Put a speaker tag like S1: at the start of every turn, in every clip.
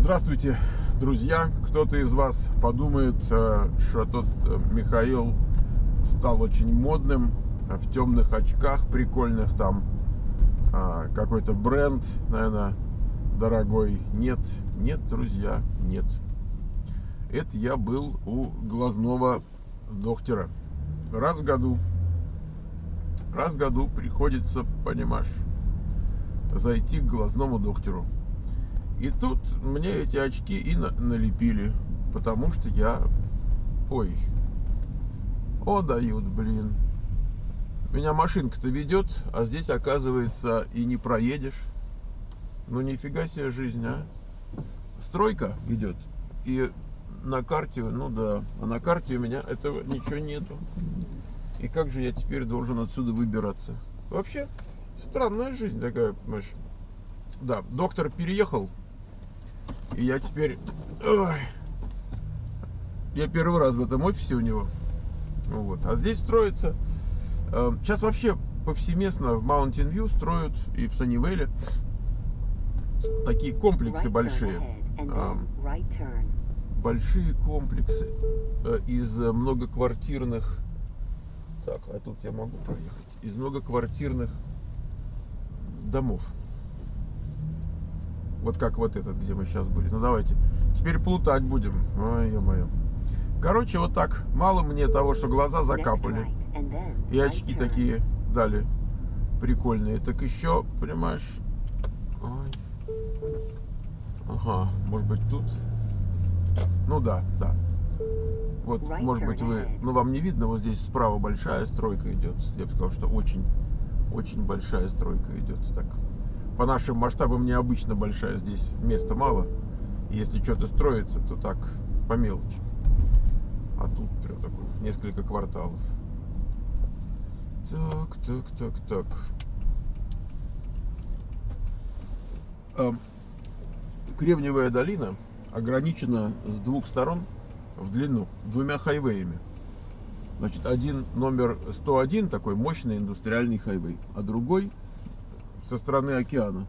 S1: Здравствуйте, друзья! Кто-то из вас подумает, что тот Михаил стал очень модным, в темных очках прикольных, там какой-то бренд, наверное, дорогой. Нет, друзья, нет. Это я был у глазного доктора. Раз в году приходится, понимаешь, зайти к глазному доктору. И тут мне эти очки и налепили, потому что я... дают, блин. Меня машинка-то ведет, а здесь, оказывается, и не проедешь. Ну, нифига себе жизнь, а. Стройка идет, и на карте, ну да, а на карте у меня этого ничего нету. И как же я теперь должен отсюда выбираться? Вообще, странная жизнь такая, понимаешь. Да, доктор переехал. И я теперь... Я первый раз в этом офисе у него. Вот. А здесь строится... Сейчас вообще повсеместно в Mountain View строят и в Саннивейле такие комплексы большие. Большие комплексы из многоквартирных... Так, а тут я могу проехать. Из многоквартирных домов. Вот как вот этот, где мы сейчас были. Ну давайте. Теперь плутать будем. Ой, ё-моё. Короче, вот так. Мало мне того, что глаза закапали. И очки такие дали. Прикольные. Так еще, понимаешь... Ой. Ага, может быть тут? Ну да. Вот, может быть вы... Ну вам не видно, вот здесь справа большая стройка идет. Я бы сказал, что очень большая стройка идет. Так. По нашим масштабам необычно большая, здесь места мало. Если что-то строится, то так, по мелочи. А тут прям такой, несколько кварталов. Так. Кремниевая долина ограничена с двух сторон в длину двумя хайвеями. Значит, один номер 101, такой мощный индустриальный хайвей, а другой со стороны океана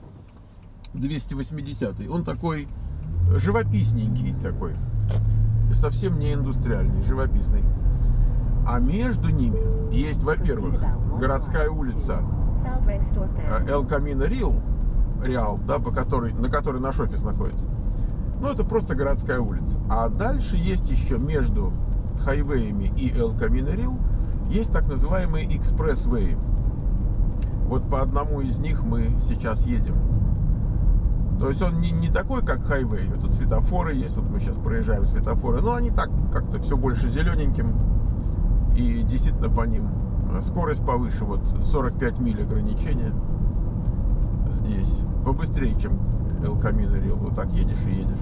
S1: 280-й. Он такой живописненький такой, совсем не индустриальный, живописный. А между ними есть, во-первых, городская улица El Camino Real, да, на которой наш офис находится. Ну, это просто городская улица. А дальше есть еще между хайвеями и El Camino Real есть так называемые экспрессвеи. Вот по одному из них мы сейчас едем. То есть он не такой, как хайвей. Тут светофоры есть, вот мы сейчас проезжаем светофоры. Но они так как-то все больше зелененьким. И действительно по ним скорость повыше. Вот 45 миль ограничения здесь. Побыстрее, чем El Camino Real. Вот так едешь и едешь.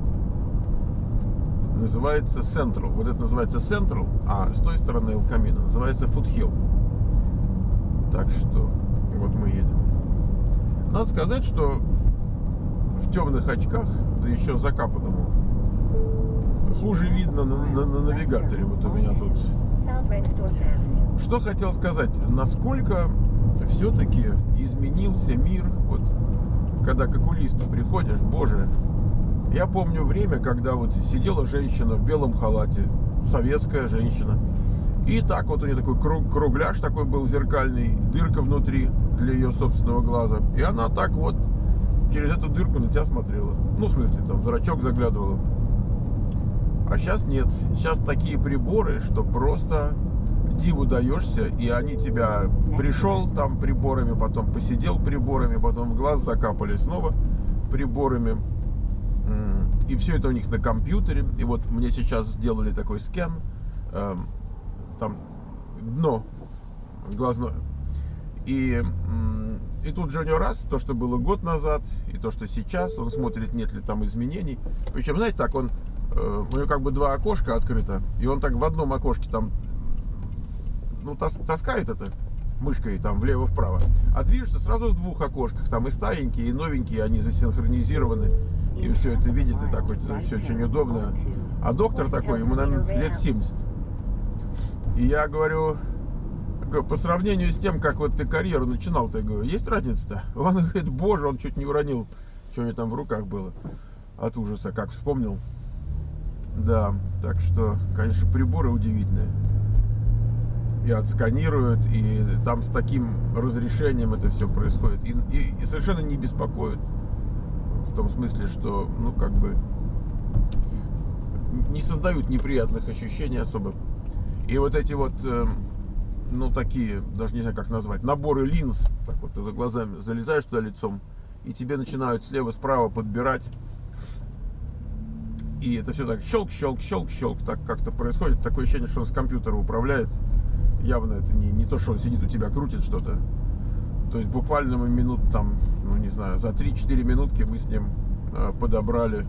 S1: Называется Central. Вот это называется Central, а с той стороны El Camino называется Foothill. Так что вот мы едем. Надо сказать, что в темных очках, да еще закапанному, хуже видно на навигаторе. Вот у меня тут. Что хотел сказать, насколько все-таки изменился мир. Вот когда к окулисту приходишь, боже, я помню время, когда вот сидела женщина в белом халате, советская женщина, и так вот у нее такой кругляш такой был зеркальный, дырка внутри для ее собственного глаза. И она так вот через эту дырку на тебя смотрела. Ну, в смысле, там зрачок заглядывала. А сейчас нет. Сейчас такие приборы, что просто диву даешься. И они тебя пришел там приборами, потом посидел приборами, потом в глаз закапали снова приборами. И все это у них на компьютере. И вот мне сейчас сделали такой скан. Там дно глазное. И тут же у него раз, то, что было год назад, и то, что сейчас, он смотрит, нет ли там изменений. Причем, знаете, так он, у него как бы два окошка открыто, и он так в одном окошке там, ну, таскает это мышкой там влево-вправо, а движется сразу в двух окошках, там и старенькие, и новенькие, они засинхронизированы, и все это видит, и так вот, все очень удобно. А доктор такой, ему, наверное, лет 70. И я говорю, по сравнению с тем, как вот ты карьеру начинал, ты говорю, есть разница-то? Он говорит, боже, он чуть не уронил, что у него там в руках было. от ужаса, как вспомнил. Да, так что, конечно, приборы удивительные. И отсканируют, и там с таким разрешением это все происходит. И совершенно не беспокоит. В том смысле, что, ну, как бы, не создают неприятных ощущений особо. И вот эти вот, ну, такие, даже не знаю, как назвать, наборы линз, так вот, ты за глазами залезаешь туда лицом, и тебе начинают слева-справа подбирать. И это все так щелк, щелк, щелк, щелк, так как-то происходит. Такое ощущение, что он с компьютера управляет. Явно это не то, что он сидит у тебя, крутит что-то. То есть буквально мы минут там, ну не знаю, за 3-4 минутки мы с ним подобрали.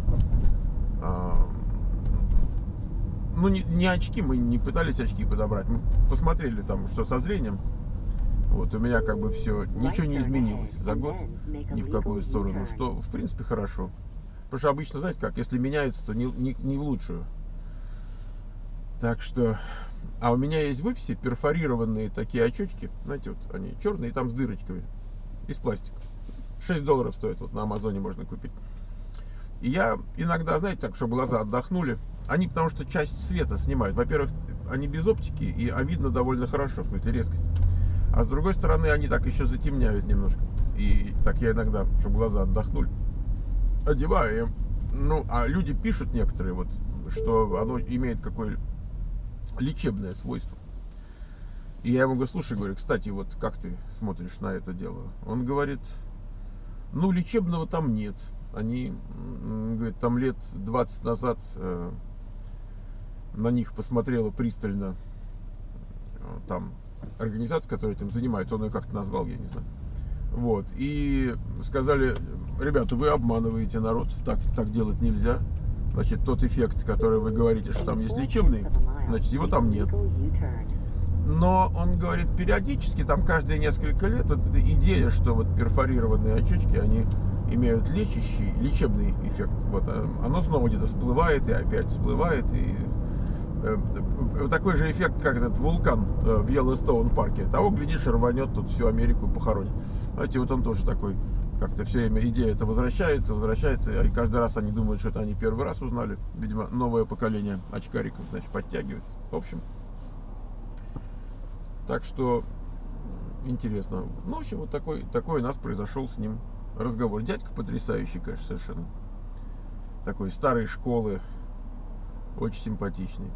S1: Ну не очки, мы не пытались очки подобрать. Мы посмотрели там, что со зрением. Вот у меня как бы все, ничего не изменилось за год ни в какую сторону, что в принципе хорошо. Потому что обычно, знаете как, если меняется, то не в лучшую. Так что... А у меня есть в офисе перфорированные такие очечки. Знаете, вот они черные, там с дырочками. Из пластика. $6 стоит, вот на Амазоне можно купить. И я иногда, знаете, так, чтобы глаза отдохнули. Они потому что часть света снимают. Во-первых, они без оптики, а видно довольно хорошо, в смысле резкость. А с другой стороны, они так еще затемняют немножко. И так я иногда, чтобы глаза отдохнули, одеваю. Ну, а люди пишут некоторые, вот, что оно имеет какое лечебное свойство. И я ему говорю, слушай, говорю, кстати, вот как ты смотришь на это дело? Он говорит, ну, лечебного там нет. Они, говорит, там лет 20 назад на них посмотрела пристально там организация, которая этим занимается, он ее как-то назвал, я не знаю. Вот, и сказали, ребята, вы обманываете народ, так делать нельзя. Значит, тот эффект, который вы говорите, что там есть лечебный, значит, его там нет. Но он говорит, периодически, там каждые несколько лет, вот эта идея, что вот перфорированные очечки, они имеют лечебный эффект. Вот, оно снова где-то всплывает и опять всплывает. И такой же эффект, как этот вулкан в Йеллоустоун парке. Того, глядишь, рванет, тут всю Америку похоронит. Знаете, вот он тоже такой, как-то все время идея это возвращается, и каждый раз они думают, что это они первый раз узнали. Видимо, новое поколение очкариков, значит, подтягивается. В общем, так что интересно. Ну, в общем, вот такой у нас произошел с ним разговор. Дядька потрясающий, конечно, совершенно. Такой старой школы, очень симпатичный.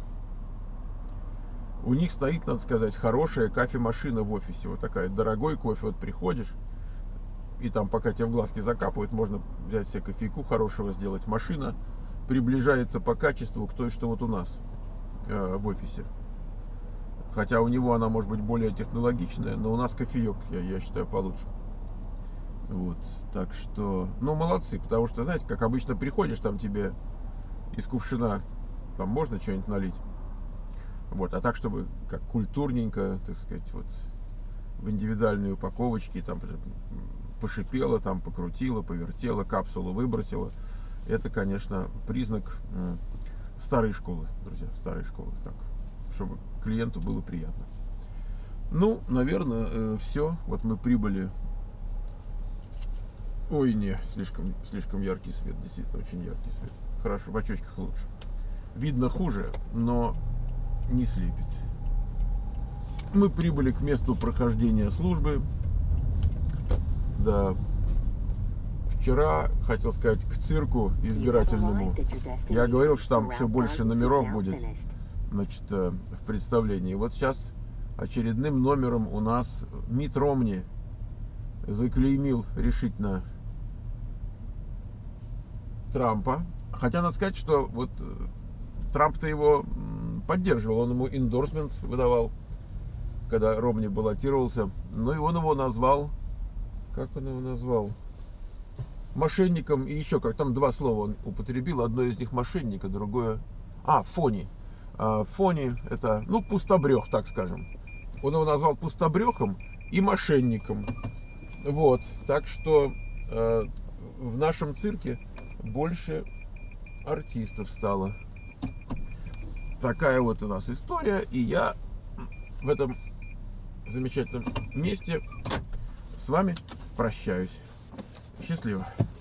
S1: У них стоит, надо сказать, хорошая кофемашина в офисе. Вот такая, дорогой кофе. Вот приходишь, и там, пока тебя в глазки закапывают, можно взять себе кофейку хорошего сделать. Машина приближается по качеству к той, что вот у нас в офисе. Хотя у него она может быть более технологичная, но у нас кофеек, я считаю, получше. Вот, так что, ну, молодцы, потому что, знаете, как обычно приходишь, там тебе из кувшина, там можно что-нибудь налить. Вот, а так, чтобы как культурненько, так сказать, вот в индивидуальной упаковочке, там пошипела, там покрутила, повертела, капсулу выбросила. Это, конечно, признак старой школы, друзья, старой школы, так, чтобы клиенту было приятно. Ну, наверное, все. Вот мы прибыли. Ой, не, слишком яркий свет, действительно, очень яркий свет. Хорошо, в очочках лучше. Видно хуже, но не слепит. Мы прибыли к месту прохождения службы. Да. Вчера, хотел сказать, к цирку избирательному. Я говорил, что там все больше номеров будет, значит, в представлении. Вот сейчас очередным номером у нас Митт Ромни заклеймил решительно Трампа. Хотя надо сказать, что вот Трамп-то его поддерживал, он ему эндорсмент выдавал, когда Ромни баллотировался. Но и он его назвал, как он его назвал? Мошенником, и еще как там два слова он употребил. Одно из них мошенник, а другое... фони. Фони это, ну, пустобрех, так скажем. Он его назвал пустобрехом и мошенником. Вот, так что в нашем цирке больше артистов стало. Такая вот у нас история. И я в этом замечательном месте с вами прощаюсь. Счастливо.